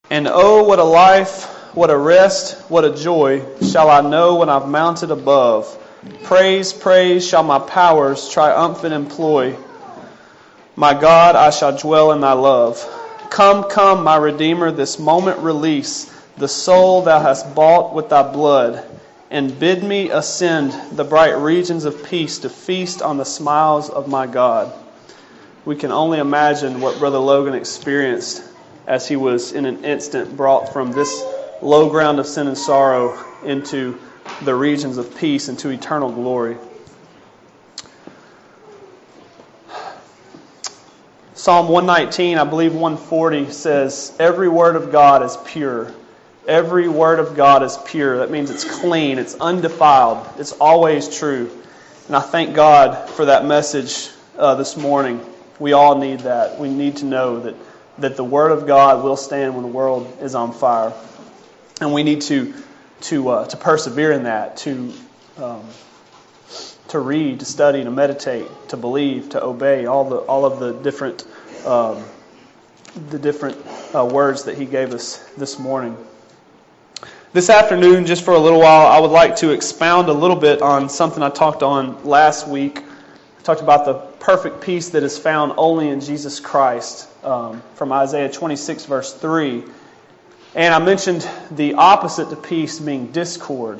And oh, what a life, what a rest, what a joy shall I know when I've mounted above. Praise, praise shall my powers triumphant employ. My God, I shall dwell in thy love. Come, come, my Redeemer, this moment release the soul thou hast bought with thy blood, and bid me ascend the bright regions of peace to feast on the smiles of my God. We can only imagine what Brother Logan experienced as he was in an instant brought from this low ground of sin and sorrow into the regions of peace, into eternal glory. Psalm 119, I believe 140 says, every word of God is pure. Every word of God is pure. That means it's clean, it's undefiled, it's always true. And I thank God for that message this morning. We all need that. We need to know that the Word of God will stand when the world is on fire. And we need to persevere in that, to read, to study, to meditate, to believe, to obey all of the different words that He gave us this morning. This afternoon, just for a little while, I would like to expound a little bit on something I talked on last week. I talked about the perfect peace that is found only in Jesus Christ, from Isaiah 26, verse 3. And I mentioned the opposite to peace being discord.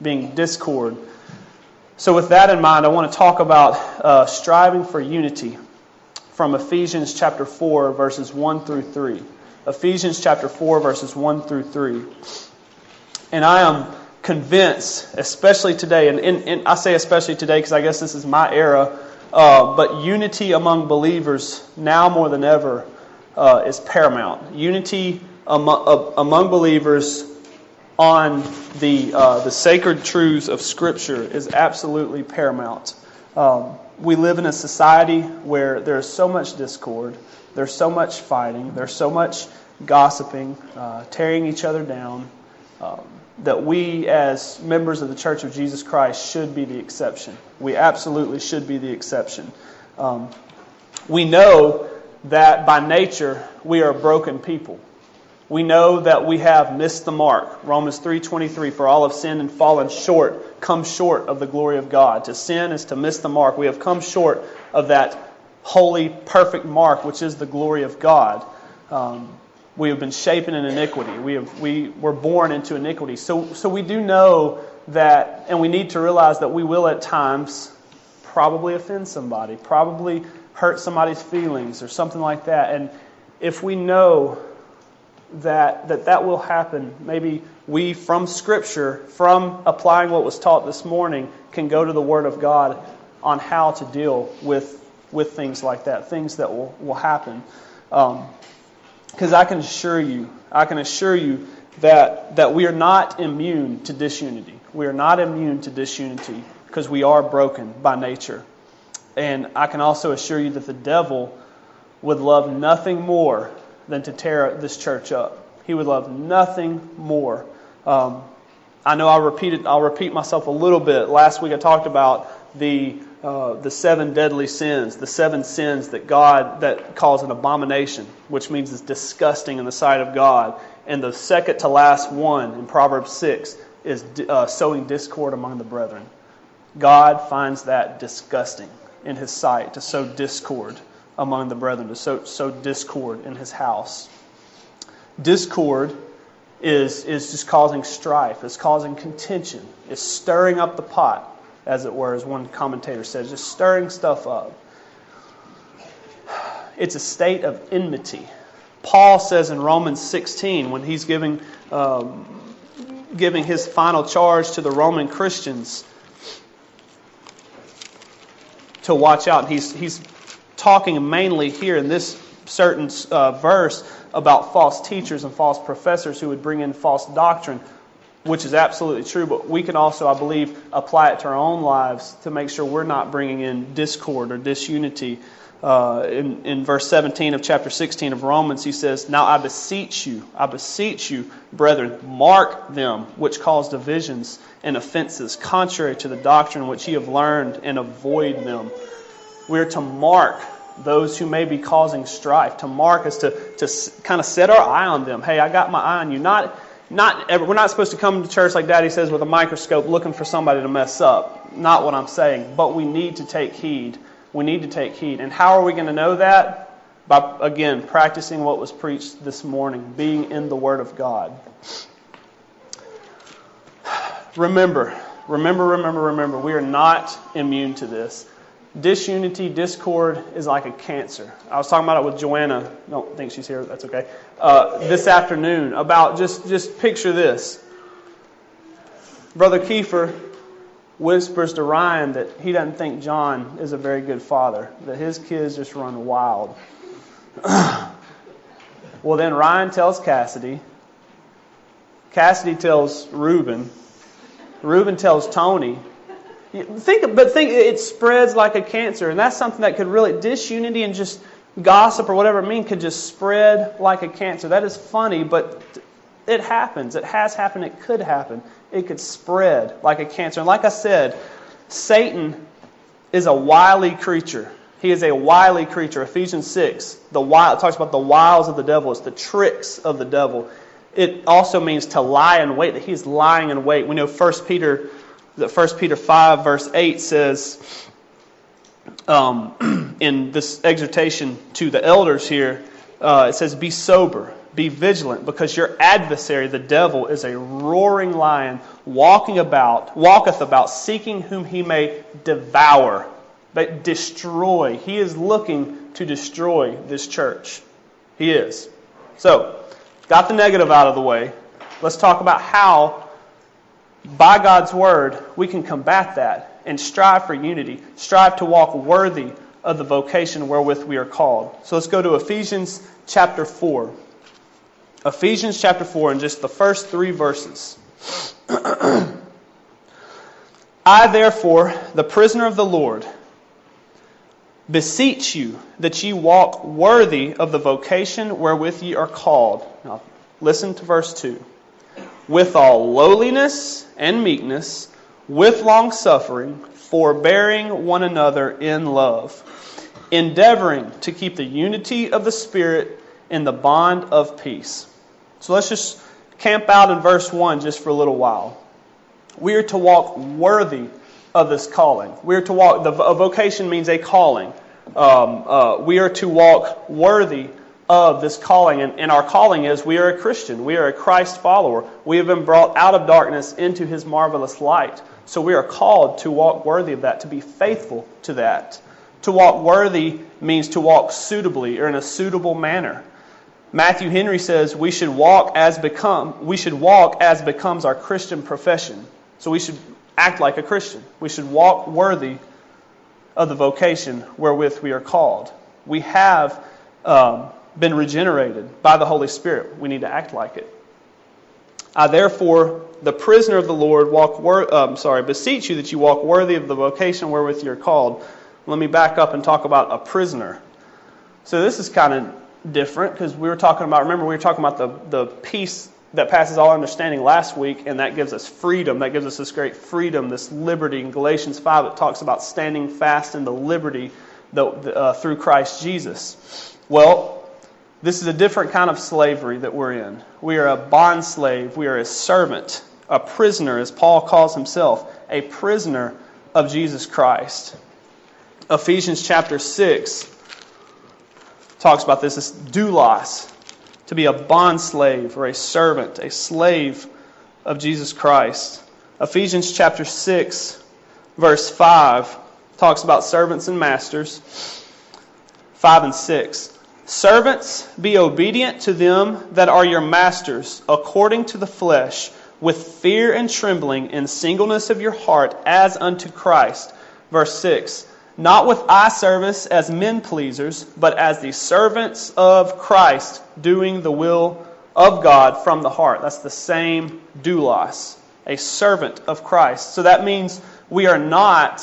So with that in mind, I want to talk about striving for unity from Ephesians chapter 4, verses 1 through 3. Ephesians chapter 4, verses 1 through 3. And I am convinced, especially today, and I say especially today because I guess this is my era, but unity among believers now more than ever is paramount. Unity among believers on the sacred truths of Scripture is absolutely paramount. We live in a society where there's so much discord, there's so much fighting, there's so much gossiping, tearing each other down, that we as members of the Church of Jesus Christ should be the exception. We absolutely should be the exception. We know that by nature we are broken people. We know that we have missed the mark. Romans 3:23, for all have sinned and fallen short, come short of the glory of God. To sin is to miss the mark. We have come short of that holy, perfect mark, which is the glory of God. We have been shapen in iniquity. We were born into iniquity. So we do know that, and we need to realize that we will at times probably offend somebody, probably hurt somebody's feelings or something like that. And if we know that will happen, maybe we from Scripture, from applying what was taught this morning, can go to the Word of God on how to deal with things like that, things that will happen. Because I can assure you that we are not immune to disunity. We are not immune to disunity because we are broken by nature. And I can also assure you that the devil would love nothing more than to tear this church up. He would love nothing more. I know I'll repeat myself a little bit. Last week I talked about the 7 deadly sins, the 7 sins that calls an abomination, which means it's disgusting in the sight of God. And the second to last one in Proverbs 6 is sowing discord among the brethren. God finds that disgusting in His sight, to sow discord among the brethren, to sow discord in His house. Discord is just causing strife, it's causing contention, it's stirring up the pot, as it were, as one commentator says, just stirring stuff up. It's a state of enmity. Paul says in Romans 16, when he's giving his final charge to the Roman Christians to watch out. He's talking mainly here in this certain verse about false teachers and false professors who would bring in false doctrine, which is absolutely true, but we can also, I believe, apply it to our own lives to make sure we're not bringing in discord or disunity. In verse 17 of chapter 16 of Romans, he says, now I beseech you, brethren, mark them which cause divisions and offenses, contrary to the doctrine which ye have learned, and avoid them. We are to mark those who may be causing strife, to mark us, to kind of set our eye on them. Hey, I got my eye on you. We're not supposed to come to church, like Daddy says, with a microscope looking for somebody to mess up. Not what I'm saying. But we need to take heed. We need to take heed. And how are we going to know that? By, again, practicing what was preached this morning, being in the Word of God. Remember, we are not immune to this. Disunity, discord is like a cancer. I was talking about it with Joanna. I don't think she's here. That's okay. This afternoon, about just picture this. Brother Kiefer whispers to Ryan that he doesn't think John is a very good father, that his kids just run wild. Well, then Ryan tells Cassidy. Cassidy tells Reuben. Reuben tells Tony. Think it spreads like a cancer, and that's something that could really, disunity and just gossip or whatever it means, could just spread like a cancer. That is funny, but it happens. It has happened. It could happen. It could spread like a cancer. And like I said, Satan is a wily creature. He is a wily creature. Ephesians 6, it talks about the wiles of the devil. It's the tricks of the devil. It also means to lie in wait, that he's lying in wait. We know 1 Peter 5, verse 8 says, in this exhortation to the elders here, it says, be sober, be vigilant, because your adversary, the devil, is a roaring lion, walketh about, seeking whom he may devour, but destroy. He is looking to destroy this church. He is. So, got the negative out of the way. Let's talk about how, by God's Word, we can combat that and strive for unity. Strive to walk worthy of the vocation wherewith we are called. So let's go to Ephesians chapter 4. Ephesians chapter 4, and just the first 3 verses. I, therefore, the prisoner of the Lord, beseech you that ye walk worthy of the vocation wherewith ye are called. Now, listen to verse 2. With all lowliness and meekness, with longsuffering, forbearing one another in love, endeavoring to keep the unity of the Spirit in the bond of peace. So let's just camp out in verse 1 just for a little while. We are to walk worthy of this calling. We are to walk, a vocation means a calling. We are to walk worthy of this calling. And our calling is we are a Christian. We are a Christ follower. We have been brought out of darkness into His marvelous light. So we are called to walk worthy of that, to be faithful to that. To walk worthy means to walk suitably or in a suitable manner. Matthew Henry says we should walk as becomes our Christian profession. So we should act like a Christian. We should walk worthy of the vocation wherewith we are called. We have been regenerated by the Holy Spirit. We need to act like it. I therefore, the prisoner of the Lord, beseech you that you walk worthy of the vocation wherewith you are called. Let me back up and talk about a prisoner. So this is kind of different because we were talking about the peace that passes all understanding last week, and that gives us freedom. That gives us this great freedom, this liberty. In Galatians 5, it talks about standing fast in the liberty through Christ Jesus. Well, this is a different kind of slavery that we're in. We are a bond slave. We are a servant, a prisoner, as Paul calls himself, a prisoner of Jesus Christ. Ephesians chapter 6 talks about this as doulos, to be a bond slave or a servant, a slave of Jesus Christ. Ephesians chapter 6, verse 5 talks about servants and masters. 5 and 6. Servants, be obedient to them that are your masters, according to the flesh, with fear and trembling, in singleness of your heart, as unto Christ. Verse 6. Not with eye service as men pleasers, but as the servants of Christ, doing the will of God from the heart. That's the same doulos, a servant of Christ. So that means we are not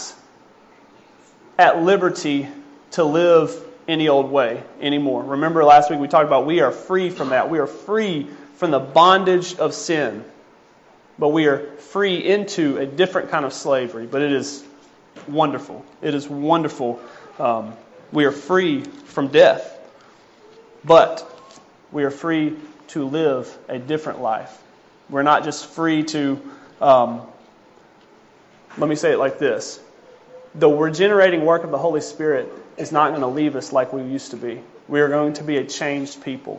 at liberty to live any old way anymore. Remember last week we talked about we are free from that. We are free from the bondage of sin. But we are free into a different kind of slavery. But it is wonderful. It is wonderful We are free from death. But we are free to live a different life. We're not just free to, let me say it like this. The regenerating work of the Holy Spirit is not going to leave us like we used to be. We are going to be a changed people.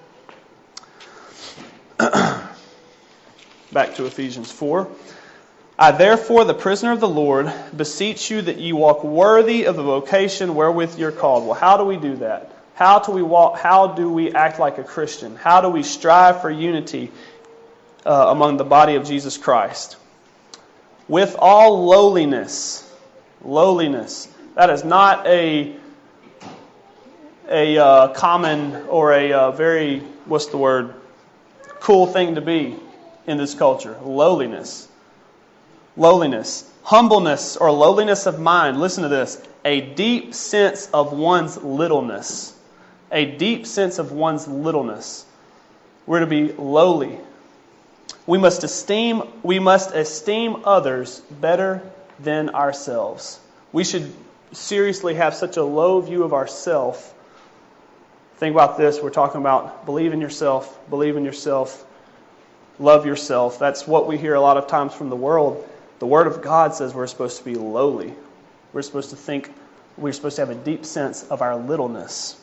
Back to Ephesians 4. I therefore, the prisoner of the Lord, beseech you that ye walk worthy of the vocation wherewith you're called. Well, how do we do that? How do we walk? How do we act like a Christian? How do we strive for unity among the body of Jesus Christ? With all lowliness. Lowliness. That is not a common or a very, cool thing to be in this culture. Lowliness. Lowliness. Humbleness or lowliness of mind. Listen to this. A deep sense of one's littleness. A deep sense of one's littleness. We're to be lowly. We must esteem others better than ourselves. We should seriously have such a low view of ourselves. Think about this. We're talking about believe in yourself, love yourself. That's what we hear a lot of times from the world. The Word of God says we're supposed to be lowly. We're supposed to have a deep sense of our littleness.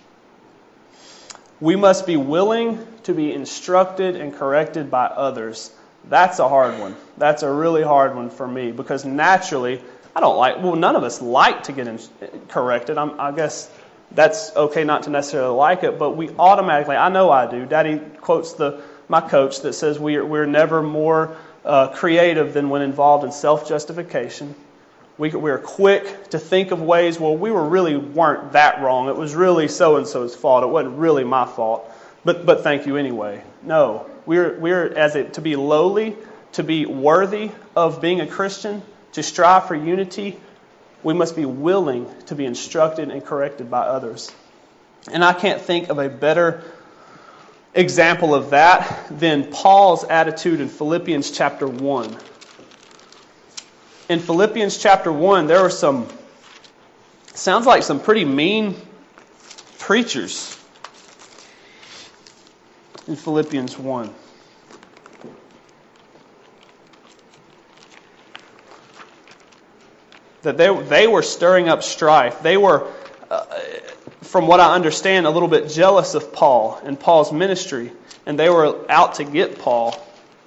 We must be willing to be instructed and corrected by others. That's a hard one. That's a really hard one for me because naturally, none of us like to get corrected. I guess that's okay not to necessarily like it, but we automatically, I know I do. Daddy quotes my coach that says we're never more creative than when involved in self-justification. We're quick to think of ways, well, we weren't that wrong. It was really so-and-so's fault. It wasn't really my fault. But thank you anyway. No, to be lowly, to be worthy of being a Christian, to strive for unity, we must be willing to be instructed and corrected by others. And I can't think of a better example of that than Paul's attitude in Philippians chapter 1. In Philippians chapter 1, there were sounds like some pretty mean preachers in Philippians 1. That they were stirring up strife. They were, from what I understand, a little bit jealous of Paul and Paul's ministry. And they were out to get Paul.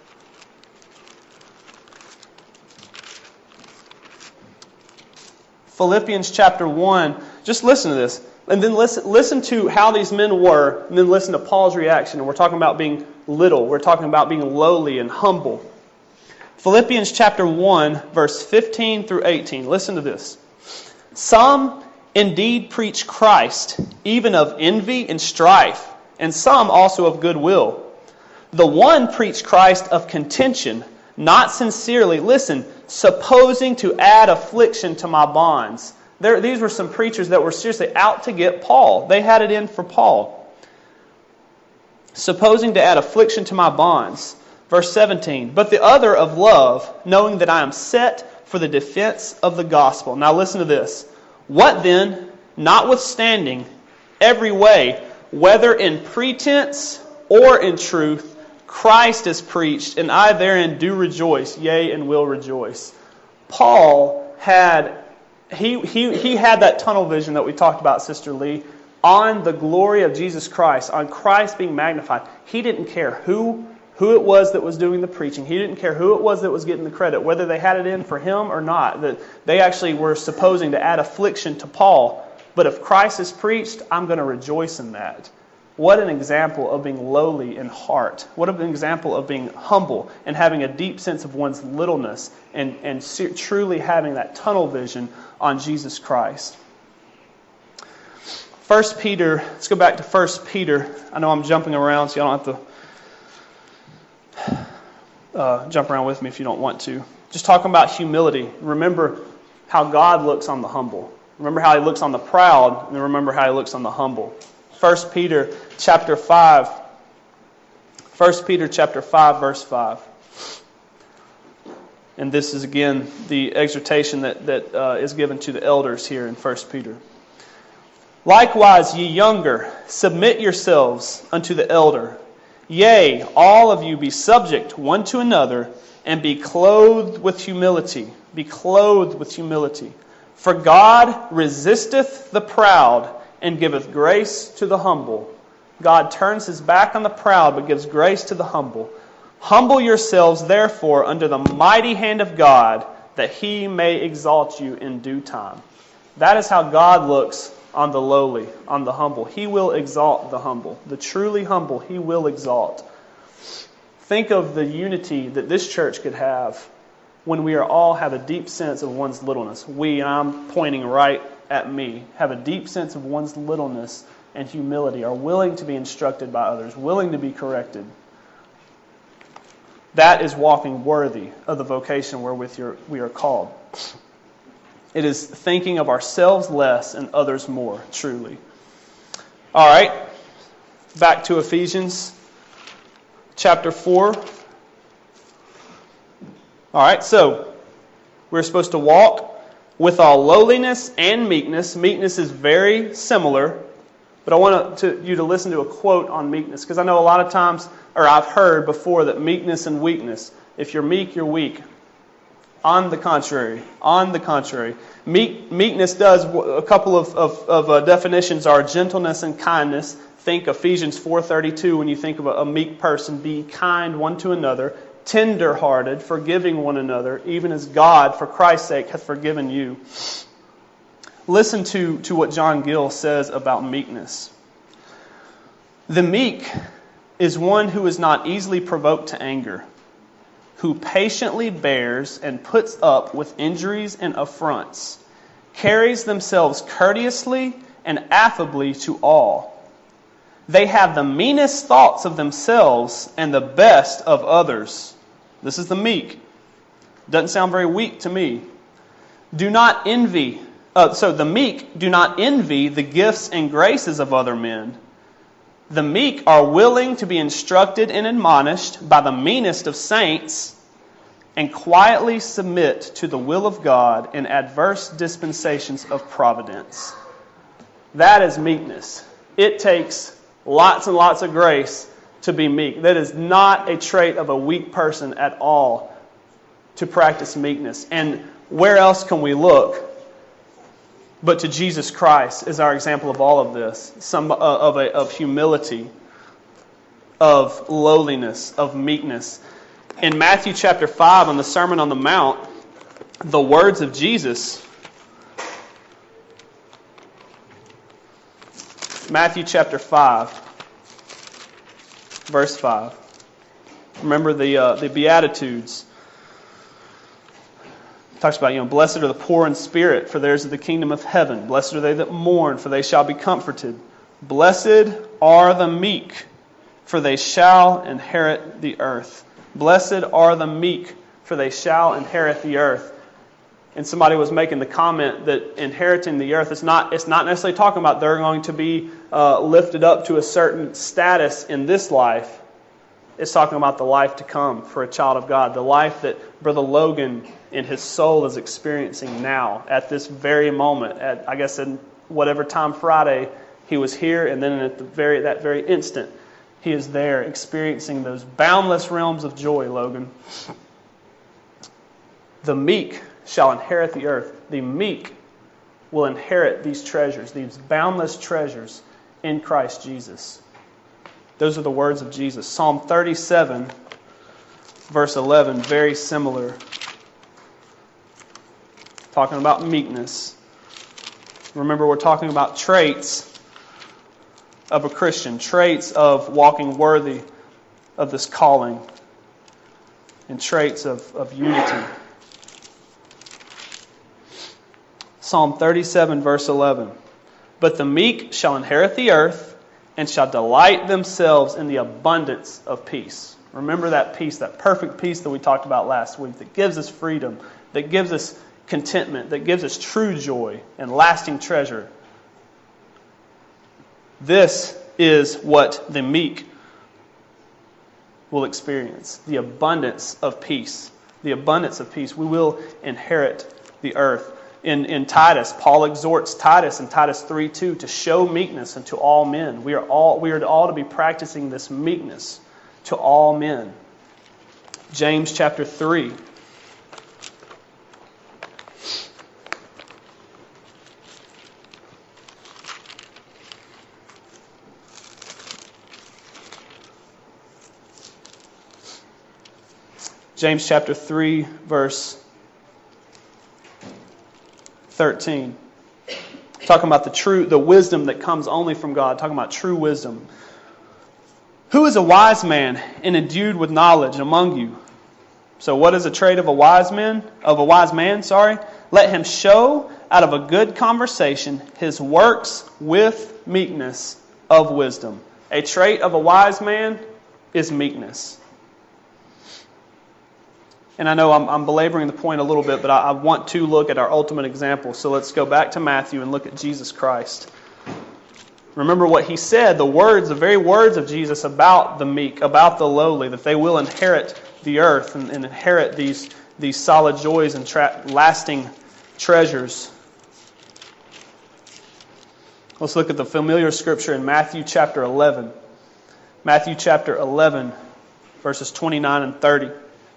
Philippians chapter 1, just listen to this. And then listen to how these men were, and then listen to Paul's reaction. And we're talking about being little. We're talking about being lowly and humble. Philippians chapter 1, verse 15 through 18. Listen to this. Some indeed preach Christ, even of envy and strife, and some also of goodwill. The one preached Christ of contention, not sincerely, listen, supposing to add affliction to my bonds. These were some preachers that were seriously out to get Paul. They had it in for Paul. Supposing to add affliction to my bonds. Verse 17, but the other of love, knowing that I am set for the defense of the gospel. Now listen to this. What then, notwithstanding every way, whether in pretense or in truth, Christ is preached, and I therein do rejoice, yea, and will rejoice. Paul had he had that tunnel vision that we talked about, Sister Lee, on the glory of Jesus Christ, on Christ being magnified. He didn't care who it was that was doing the preaching. He didn't care who it was that was getting the credit, whether they had it in for him or not. That they actually were supposing to add affliction to Paul. But if Christ is preached, I'm going to rejoice in that. What an example of being lowly in heart. What an example of being humble and having a deep sense of one's littleness and truly having that tunnel vision on Jesus Christ. 1 Peter, let's go back to 1 Peter. I know I'm jumping around, so you don't have to jump around with me if you don't want to. Just talking about humility. Remember how God looks on the humble. Remember how He looks on the proud, and then remember how He looks on the humble. 1 Peter chapter 5. 1 Peter chapter 5, verse 5. And this is again the exhortation that is given to the elders here in 1 Peter. Likewise, ye younger, submit yourselves unto the elder. Yea, all of you be subject one to another, and be clothed with humility. Be clothed with humility. For God resisteth the proud, and giveth grace to the humble. God turns his back on the proud, but gives grace to the humble. Humble yourselves, therefore, under the mighty hand of God, that he may exalt you in due time. That is how God looks on the lowly, on the humble. He will exalt the humble. The truly humble, he will exalt. Think of the unity that this church could have when we are all have a deep sense of one's littleness. We, and I'm pointing right at me, have a deep sense of one's littleness and humility, are willing to be instructed by others, willing to be corrected. That is walking worthy of the vocation wherewith we are called. It is thinking of ourselves less and others more, truly. All right, back to Ephesians chapter 4. All right, so we're supposed to walk with all lowliness and meekness. Meekness is very similar, but I want you to listen to a quote on meekness, because I know a lot of times, or I've heard before, that meekness and weakness, if you're meek, you're weak. On the contrary, meekness does, a couple of definitions are gentleness and kindness. Think Ephesians 4:32 when you think of a meek person. Be kind one to another, tender-hearted, forgiving one another, even as God, for Christ's sake, hath forgiven you. Listen to what John Gill says about meekness. The meek is one who is not easily provoked to anger, who patiently bears and puts up with injuries and affronts, carries themselves courteously and affably to all. They have the meanest thoughts of themselves and the best of others. This is the meek. Doesn't sound very weak to me. The meek do not envy the gifts and graces of other men. The meek are willing to be instructed and admonished by the meanest of saints, and quietly submit to the will of God in adverse dispensations of providence. That is meekness. It takes lots and lots of grace to be meek. That is not a trait of a weak person at all, to practice meekness. And where else can we look but to Jesus Christ as our example of all of this? Of humility, of lowliness, of meekness. In Matthew chapter 5, on the Sermon on the Mount, the words of Jesus, Matthew chapter 5, verse 5. Remember the Beatitudes. It talks about, blessed are the poor in spirit, for theirs is the kingdom of heaven. Blessed are they that mourn, for they shall be comforted. Blessed are the meek, for they shall inherit the earth. Blessed are the meek, for they shall inherit the earth. And somebody was making the comment that inheriting the earth, it's not necessarily talking about they're going to be lifted up to a certain status in this life. It's talking about the life to come for a child of God. The life that Brother Logan in his soul is experiencing now, at this very moment. In whatever time Friday he was here, and then at that very instant, he is there experiencing those boundless realms of joy, Logan. The meek shall inherit the earth. The meek will inherit these treasures, these boundless treasures in Christ Jesus. Those are the words of Jesus. Psalm 37, verse 11, very similar. Talking about meekness. Remember, we're talking about traits of a Christian, traits of walking worthy of this calling, and traits of unity. Psalm 37, verse 11. But the meek shall inherit the earth, and shall delight themselves in the abundance of peace. Remember that peace, that perfect peace that we talked about last week, that gives us freedom, that gives us contentment, that gives us true joy and lasting treasure. This is what the meek will experience. The abundance of peace. The abundance of peace. We will inherit the earth. in Titus, Paul exhorts Titus in Titus 3:2 to show meekness unto all men. We are all to be practicing this meekness to all men. James chapter 3. James chapter 3, verse 13. Talking about the wisdom that comes only from God. Talking about true wisdom. Who is a wise man and endued with knowledge among you? So what is a trait of a wise man? Let him show out of a good conversation his works with meekness of wisdom. A trait of a wise man is meekness. And I know I'm belaboring the point a little bit, but I want to look at our ultimate example. So let's go back to Matthew and look at Jesus Christ. Remember what he said, the very words of Jesus about the meek, about the lowly, that they will inherit the earth and inherit these solid joys and lasting treasures. Let's look at the familiar scripture in Matthew chapter 11. Matthew chapter 11, verses 29 and 30.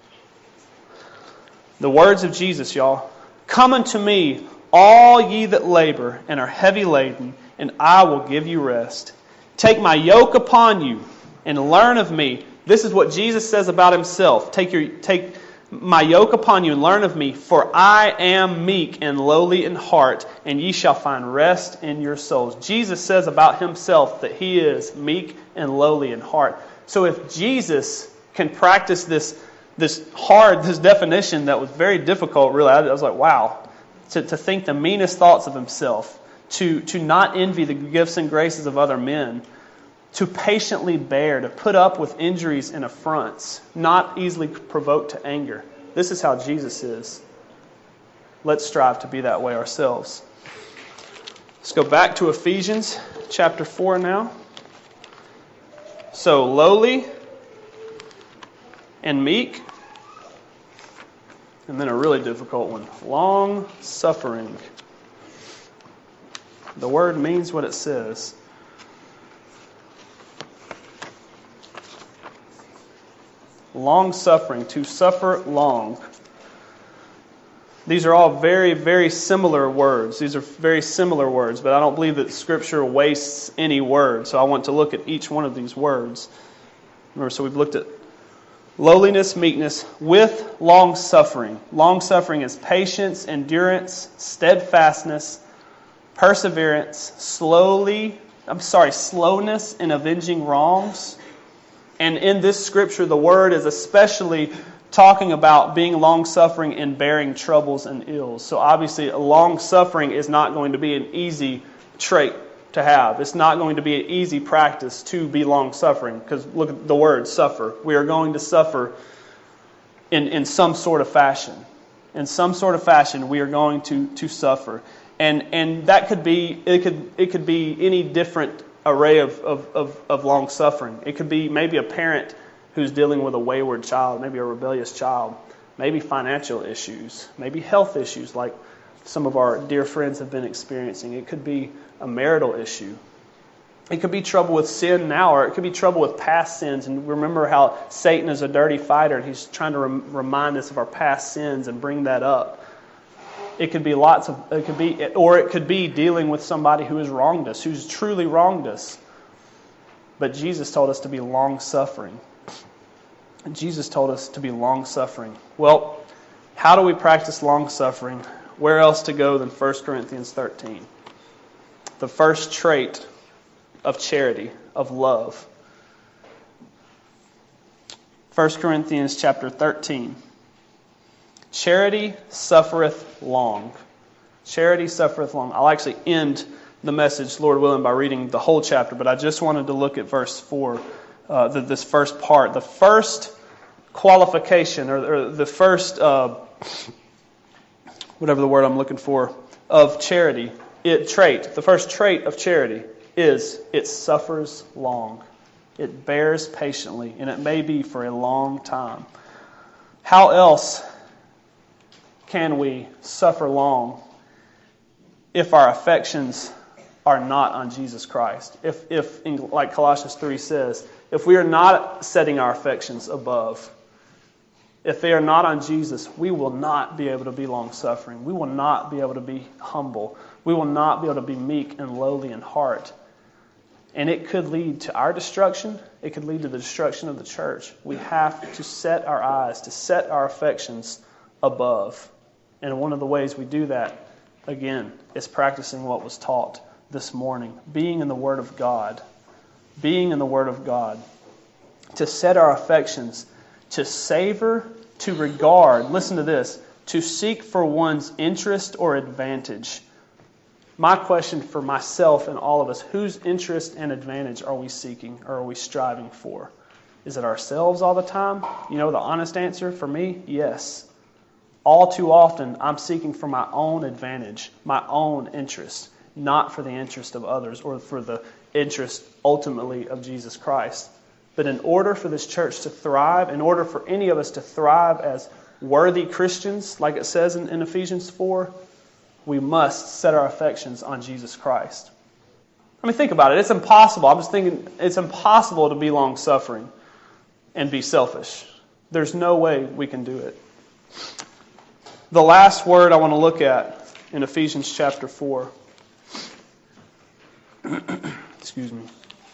The words of Jesus, y'all. Come unto me, all ye that labor and are heavy laden, and I will give you rest. Take my yoke upon you and learn of me. This is what Jesus says about himself. Take my yoke upon you and learn of me, for I am meek and lowly in heart, and ye shall find rest in your souls. Jesus says about himself that he is meek and lowly in heart. So if Jesus can practice this definition that was very difficult, really, I was like, wow, to think the meanest thoughts of himself, to not envy the gifts and graces of other men, to patiently bear, to put up with injuries and affronts, not easily provoked to anger. This is how Jesus is. Let's strive to be that way ourselves. Let's go back to Ephesians chapter 4 now. So, lowly and meek, and then a really difficult one, long-suffering. The word means what it says. Long-suffering, to suffer long. These are all very, very similar words. These are very similar words, but I don't believe that Scripture wastes any word, so I want to look at each one of these words. Remember, so we've looked at lowliness, meekness, with long-suffering. Long-suffering is patience, endurance, steadfastness, perseverance, slowness in avenging wrongs. And in this scripture, the word is especially talking about being long-suffering in bearing troubles and ills. So obviously, long-suffering is not going to be an easy trait to have. It's not going to be an easy practice to be long-suffering, because look at the word suffer. We are going to suffer in some sort of fashion. In some sort of fashion, we are going to suffer. And that could be, it could be any different array of long-suffering. It could be maybe a parent who's dealing with a wayward child, maybe a rebellious child, maybe financial issues, maybe health issues like some of our dear friends have been experiencing. It could be a marital issue. It could be trouble with sin now, or it could be trouble with past sins. And remember how Satan is a dirty fighter, and he's trying to remind us of our past sins and bring that up. It could be it could be dealing with somebody who has wronged us, who's truly wronged us. But Jesus told us to be long-suffering. Jesus told us to be long-suffering. Well, how do we practice long-suffering? Where else to go than 1 Corinthians 13? The first trait of charity, of love. 1 Corinthians chapter 13. Charity suffereth long. Charity suffereth long. I'll actually end the message, Lord willing, by reading the whole chapter, but I just wanted to look at verse 4, this first part. The first qualification, or the first, whatever the word I'm looking for, of charity, the first trait of charity is it suffers long. It bears patiently, and it may be for a long time. How else can we suffer long if our affections are not on Jesus Christ. If like Colossians 3 says, if we are not setting our affections above, if they are not on Jesus, we will not be able to be long-suffering. We will not be able to be humble. We will not be able to be meek and lowly in heart. And it could lead to our destruction. It could lead to the destruction of the church. We have to set our eyes, to set our affections above. And one of the ways we do that, again, is practicing what was taught this morning. Being in the Word of God. Being in the Word of God. To set our affections, to savor, to regard, listen to this, to seek for one's interest or advantage. My question for myself and all of us, whose interest and advantage are we seeking or are we striving for? Is it ourselves all the time? You know the honest answer for me? Yes. All too often, I'm seeking for my own advantage, my own interest, not for the interest of others or for the interest ultimately of Jesus Christ. But in order for this church to thrive, in order for any of us to thrive as worthy Christians, like it says in Ephesians 4, we must set our affections on Jesus Christ. I mean, think about it. It's impossible. I'm just thinking it's impossible to be long-suffering and be selfish. There's no way we can do it. The last word I want to look at in Ephesians chapter 4. Excuse me.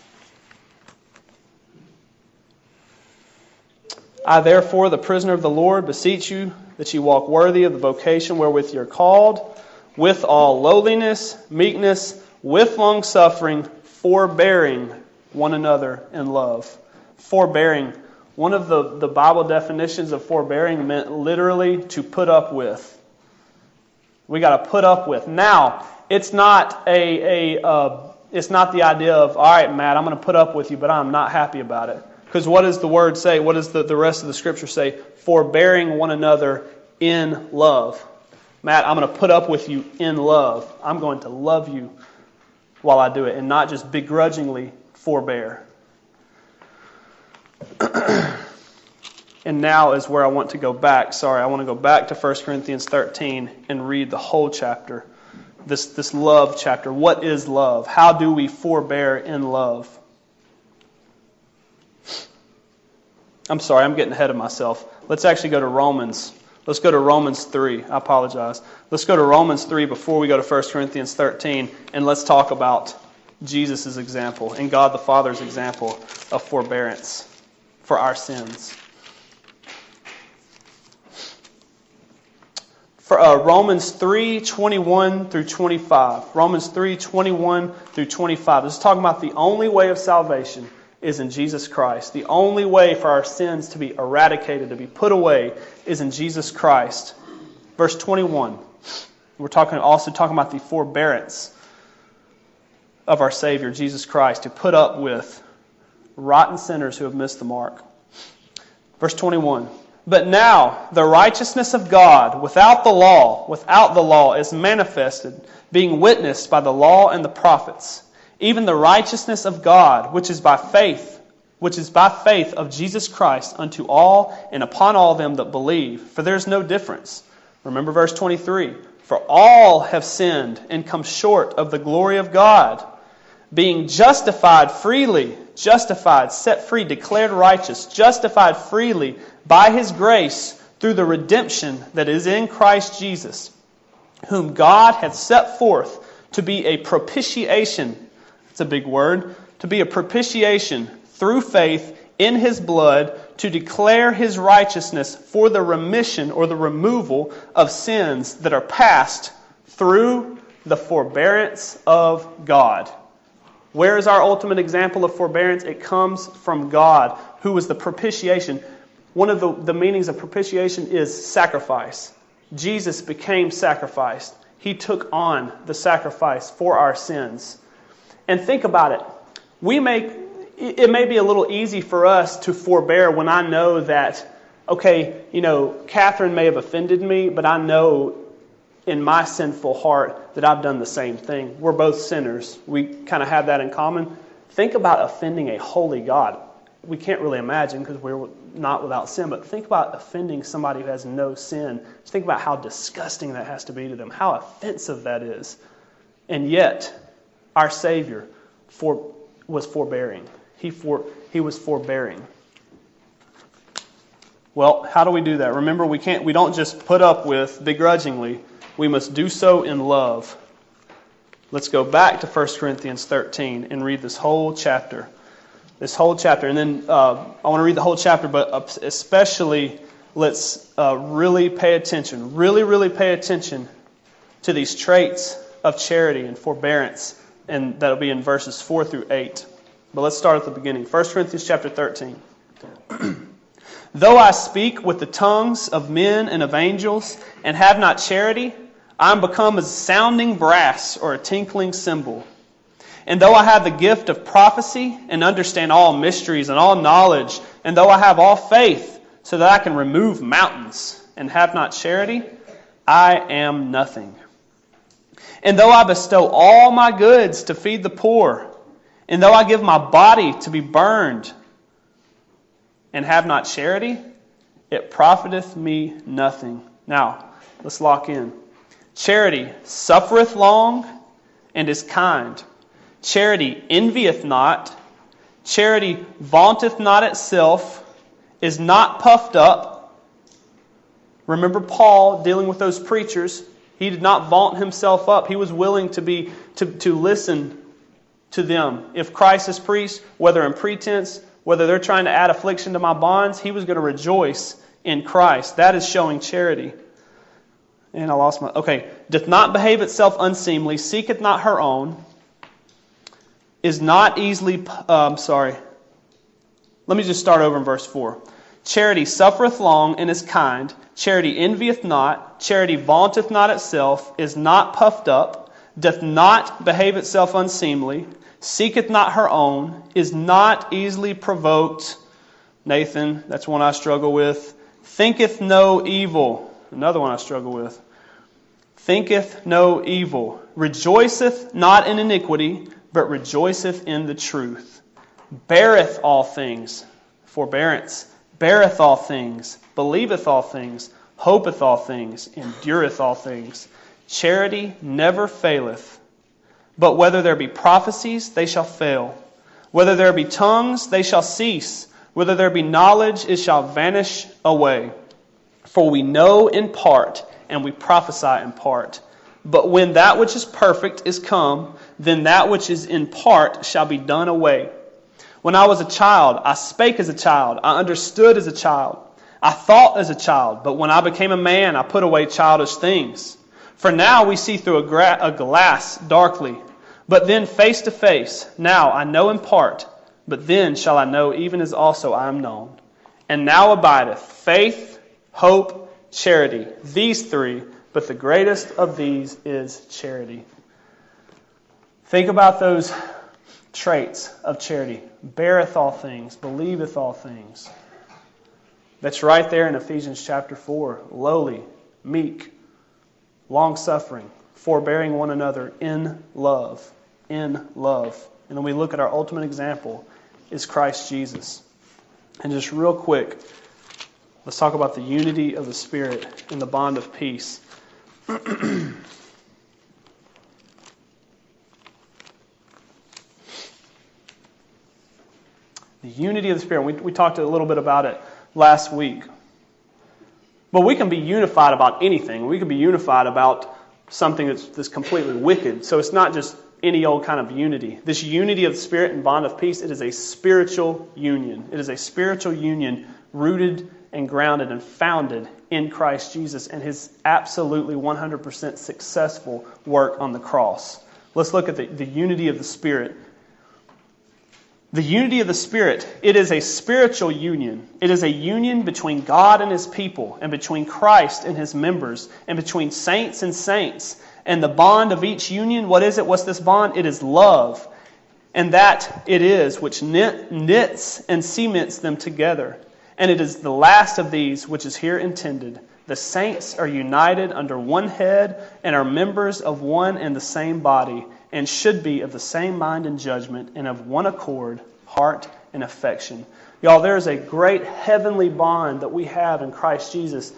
I therefore, the prisoner of the Lord, beseech you that ye walk worthy of the vocation wherewith you are called, with all lowliness, meekness, with longsuffering, forbearing one another in love. Forbearing. One of the Bible definitions of forbearing meant literally to put up with. We got to put up with. Now, it's not it's not the idea of, all right, Matt, I'm going to put up with you, but I'm not happy about it. Because what does the word say? What does the rest of the scripture say? Forbearing one another in love. Matt, I'm going to put up with you in love. I'm going to love you while I do it and not just begrudgingly forbear. And now is where I want to go back. I want to go back to 1 Corinthians 13 and read the whole chapter. This love chapter. What is love? How do we forbear in love? I'm sorry, I'm getting ahead of myself. Let's actually go to Romans. Let's go to Romans 3. I apologize. Let's go to Romans 3 before we go to 1 Corinthians 13, and let's talk about Jesus' example and God the Father's example of forbearance for our sins. For Romans 3:21 through 25. Romans 3:21 through 25. This is talking about the only way of salvation is in Jesus Christ. The only way for our sins to be eradicated, to be put away, is in Jesus Christ. Verse 21. We're also talking about the forbearance of our Savior, Jesus Christ, to put up with rotten sinners who have missed the mark. Verse 21. But now the righteousness of God without the law is manifested, being witnessed by the law and the prophets, even the righteousness of God, which is by faith of Jesus Christ unto all and upon all them that believe. For there is no difference. Remember verse 23. For all have sinned and come short of the glory of God, being justified freely, set free, declared righteous, justified freely by His grace through the redemption that is in Christ Jesus, whom God hath set forth to be a propitiation. That's a big word. To be a propitiation through faith in His blood, to declare His righteousness for the remission or the removal of sins that are past through the forbearance of God. Where is our ultimate example of forbearance? It comes from God, who was the propitiation. One of the meanings of propitiation is sacrifice. Jesus became sacrificed. He took on the sacrifice for our sins. And think about it. It may be a little easy for us to forbear when I know that, okay, Catherine may have offended me, but I know in my sinful heart that I've done the same thing. We're both sinners. We kind of have that in common. Think about offending a holy God. We can't really imagine because we're not without sin, but think about offending somebody who has no sin. Just think about how disgusting that has to be to them, how offensive that is. And yet, our Savior was forbearing. He was forbearing. Well, how do we do that? Remember, we don't just put up with begrudgingly. We must do so in love. Let's go back to 1 Corinthians 13 and read this whole chapter. And then I want to read the whole chapter, but especially let's really pay attention. Really pay attention to these traits of charity and forbearance. And that'll be in verses 4 through 8. But let's start at the beginning. 1 Corinthians chapter 13. Though I speak with the tongues of men and of angels, and have not charity, I am become as sounding brass or a tinkling cymbal. And though I have the gift of prophecy, and understand all mysteries and all knowledge, and though I have all faith, so that I can remove mountains, and have not charity, I am nothing. And though I bestow all my goods to feed the poor, and though I give my body to be burned, and have not charity, it profiteth me nothing. Now, let's lock in. Charity suffereth long and is kind. Charity envieth not. Charity vaunteth not itself, is not puffed up. Remember Paul dealing with those preachers. He did not vaunt himself up. He was willing to listen to them. If Christ is preached, whether in pretense, whether they're trying to add affliction to my bonds, he was going to rejoice in Christ. That is showing charity. And I lost my... Okay. Doth not behave itself unseemly, seeketh not her own, is not easily... Let me just start over in verse 4. Charity suffereth long and is kind. Charity envieth not. Charity vaunteth not itself, is not puffed up, doth not behave itself unseemly, seeketh not her own, is not easily provoked. Nathan, that's one I struggle with. Thinketh no evil. Another one I struggle with. Thinketh no evil. Rejoiceth not in iniquity, but rejoiceth in the truth. Beareth all things. Forbearance. Beareth all things. Believeth all things. Hopeth all things. Endureth all things. Charity never faileth. But whether there be prophecies, they shall fail. Whether there be tongues, they shall cease. Whether there be knowledge, it shall vanish away. For we know in part, and we prophesy in part. But when that which is perfect is come, then that which is in part shall be done away. When I was a child, I spake as a child. I understood as a child. I thought as a child. But when I became a man, I put away childish things. For now we see through a glass darkly, but then face to face. Now I know in part, but then shall I know even as also I am known. And now abideth faith, hope, charity. These three, but the greatest of these is charity. Think about those traits of charity. Beareth all things, believeth all things. That's right there in Ephesians chapter 4. Lowly, meek, long-suffering, forbearing one another in love. In love. And then we look at our ultimate example is Christ Jesus. And just real quick, let's talk about the unity of the Spirit and the bond of peace. The unity of the Spirit. We talked a little bit about it last week. But we can be unified about anything. We can be unified about something that's completely wicked. So it's not just any old kind of unity. This unity of the Spirit and bond of peace, it is a spiritual union. It is a spiritual union rooted and grounded and founded in Christ Jesus and His absolutely 100% successful work on the cross. Let's look at the unity of the Spirit. The unity of the Spirit, it is a spiritual union. It is a union between God and His people, and between Christ and His members, and between saints and saints. And the bond of each union, what is it? What's this bond? It is love. And that it is which knits and cements them together. And it is the last of these which is here intended. The saints are united under one head and are members of one and the same body, and should be of the same mind and judgment, and of one accord, heart and affection. Y'all, there is a great heavenly bond that we have in Christ Jesus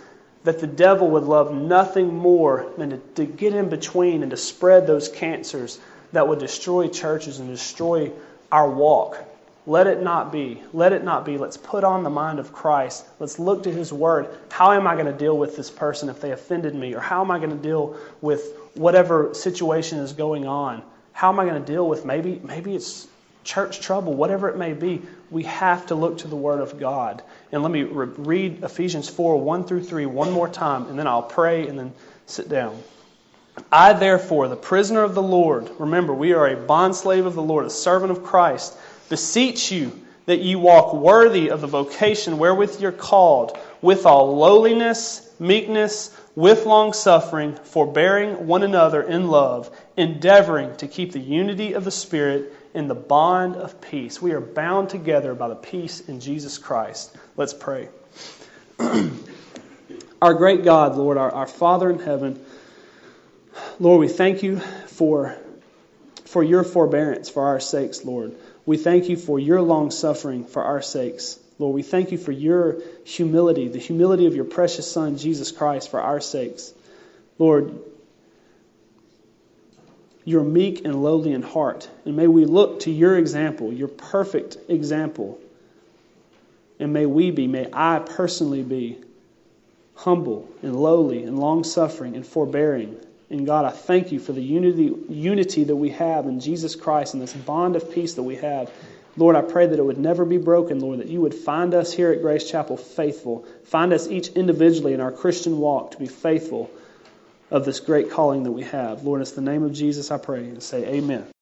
that the devil would love nothing more than to get in between and to spread those cancers that would destroy churches and destroy our walk. Let it not be. Let it not be. Let's put on the mind of Christ. Let's look to His Word. How am I going to deal with this person if they offended me? Or how am I going to deal with whatever situation is going on? How am I going to deal with maybe it's church trouble, whatever it may be? We have to look to the Word of God. And let me read Ephesians 4, 1 through 3 one more time, and then I'll pray and then sit down. I, therefore, the prisoner of the Lord, remember, we are a bondslave of the Lord, a servant of Christ, beseech you that ye walk worthy of the vocation wherewith you're called, with all lowliness, meekness, with long-suffering, forbearing one another in love, endeavoring to keep the unity of the Spirit in the bond of peace. We are bound together by the peace in Jesus Christ. Let's pray. Our great God, Lord, our Father in heaven, Lord, we thank you for your forbearance for our sakes, Lord. We thank you for your long-suffering for our sakes. Lord, we thank you for your humility, the humility of your precious Son, Jesus Christ, for our sakes. Lord, you're meek and lowly in heart. And may we look to your example, your perfect example. And may I personally be humble and lowly and long-suffering and forbearing. And God, I thank you for the unity that we have in Jesus Christ and this bond of peace that we have. Lord, I pray that it would never be broken, Lord, that you would find us here at Grace Chapel faithful. Find us each individually in our Christian walk to be faithful of this great calling that we have. Lord, it's the name of Jesus I pray and say amen.